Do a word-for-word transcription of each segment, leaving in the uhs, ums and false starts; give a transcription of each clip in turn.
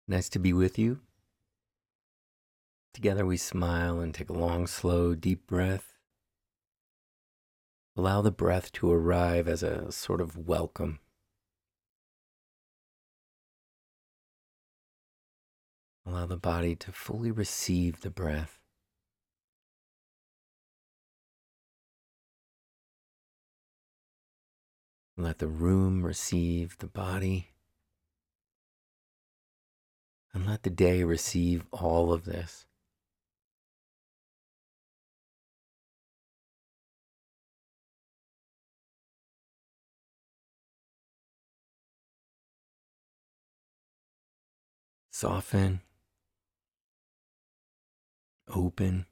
Nice to be with you. Together we smile and take a long, slow, deep breath. Allow the breath to arrive as a sort of welcome. Allow the body to fully receive the breath. Let the room receive the body. And let the day receive all of this. Soften, open,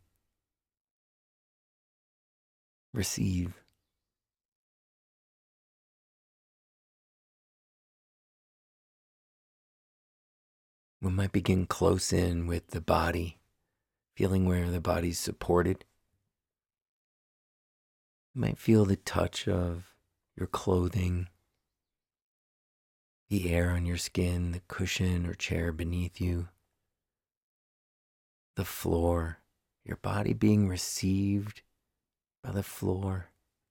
receive. We might begin close in with the body, feeling where the body's supported. You might feel the touch of your clothing, the air on your skin, the cushion or chair beneath you, the floor, your body being received by the floor.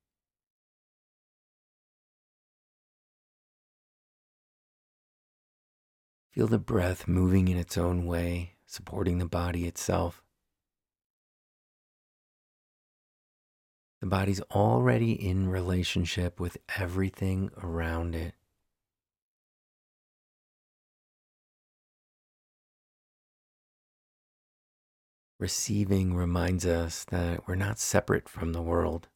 Feel the breath moving in its own way, supporting the body itself. The body's already in relationship with everything around it. Receiving reminds us that we're not separate from the world.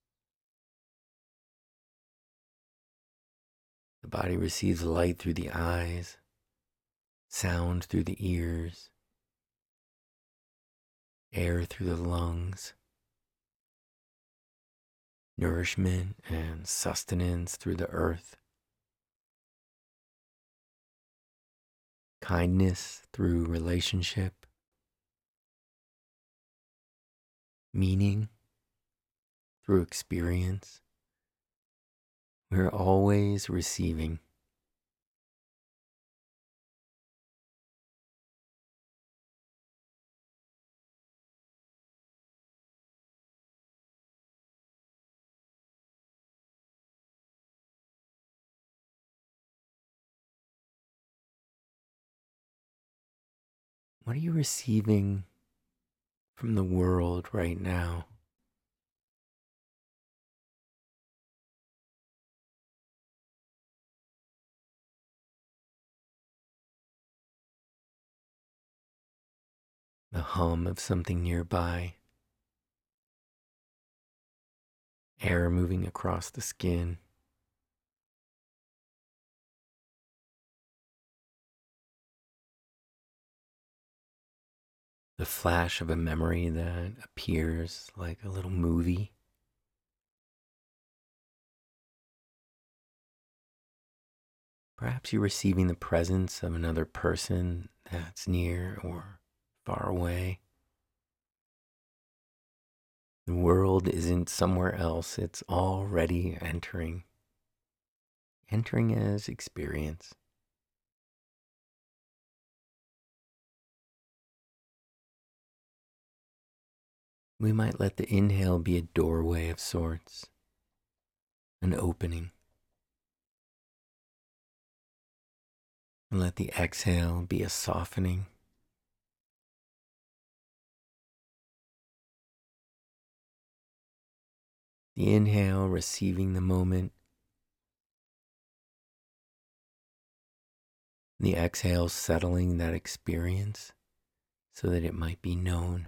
The body receives light through the eyes, sound through the ears, air through the lungs, nourishment and sustenance through the earth, kindness through relationship, meaning through experience. We're always receiving. What are you receiving from the world right now? The hum of something nearby, air moving across the skin, the flash of a memory that appears like a little movie. Perhaps you're receiving the presence of another person that's near or far away. The world isn't somewhere else, it's already entering. Entering as experience. We might let the inhale be a doorway of sorts, an opening. And let the exhale be a softening. The inhale receiving the moment. The exhale settling that experience so that it might be known.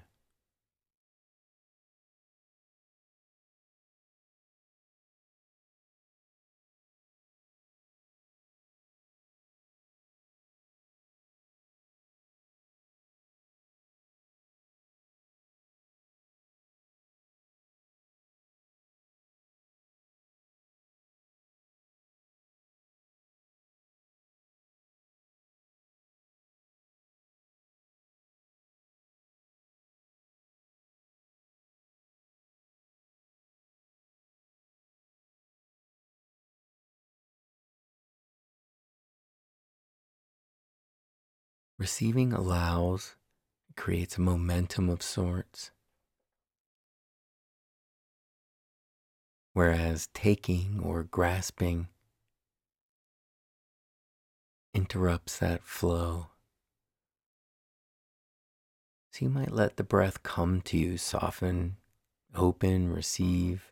Receiving allows, it creates a momentum of sorts, whereas taking or grasping interrupts that flow. So you might let the breath come to you, soften, open, receive.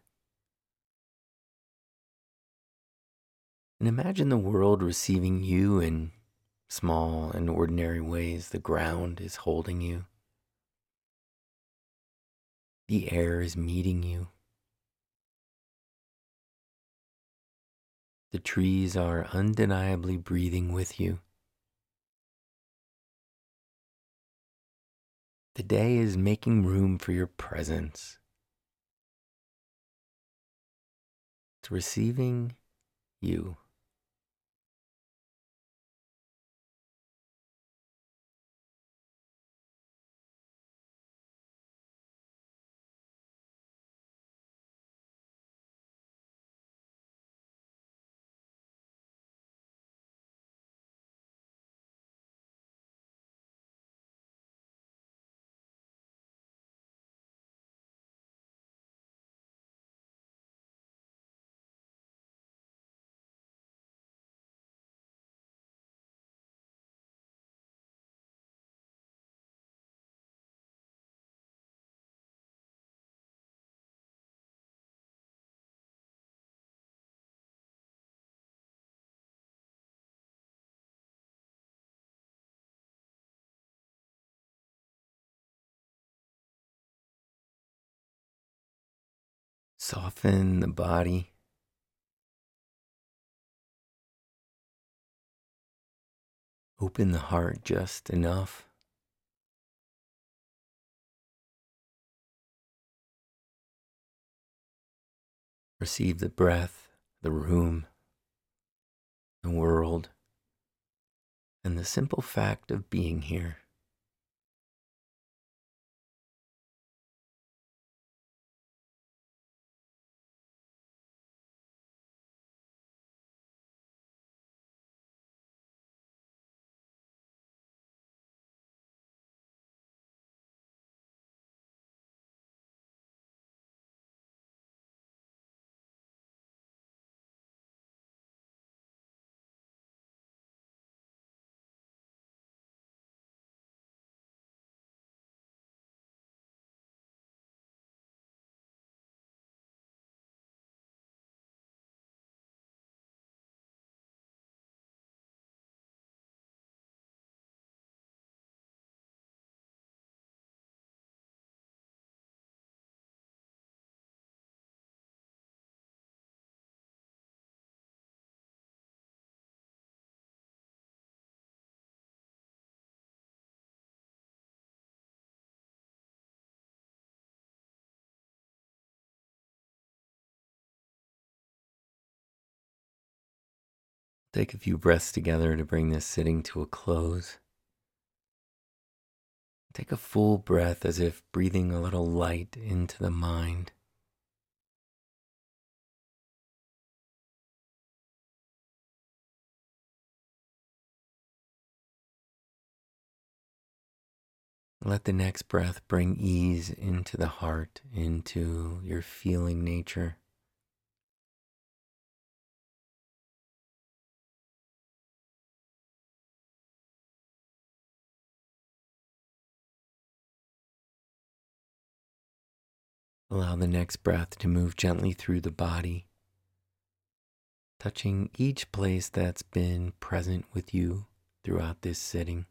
And imagine the world receiving you in small and ordinary ways. The ground is holding you. The air is meeting you. The trees are undeniably breathing with you. The day is making room for your presence. It's receiving you. Soften the body. Open the heart just enough. Receive the breath, the room, the world, and the simple fact of being here. Take a few breaths together to bring this sitting to a close. Take a full breath as if breathing a little light into the mind. Let the next breath bring ease into the heart, into your feeling nature. Allow the next breath to move gently through the body, touching each place that's been present with you throughout this sitting.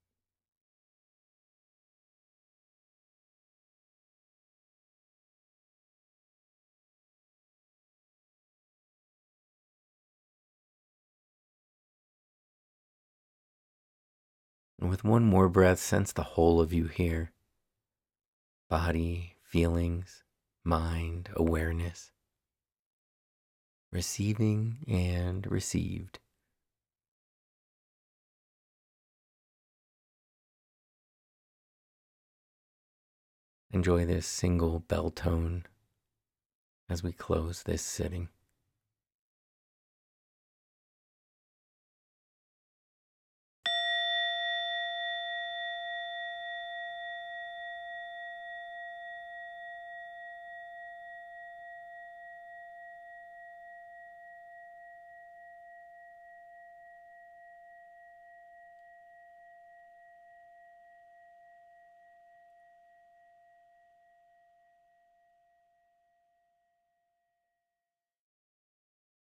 And with one more breath, sense the whole of you here. Body, feelings, mind, awareness. Receiving and received. Enjoy this single bell tone as we close this sitting.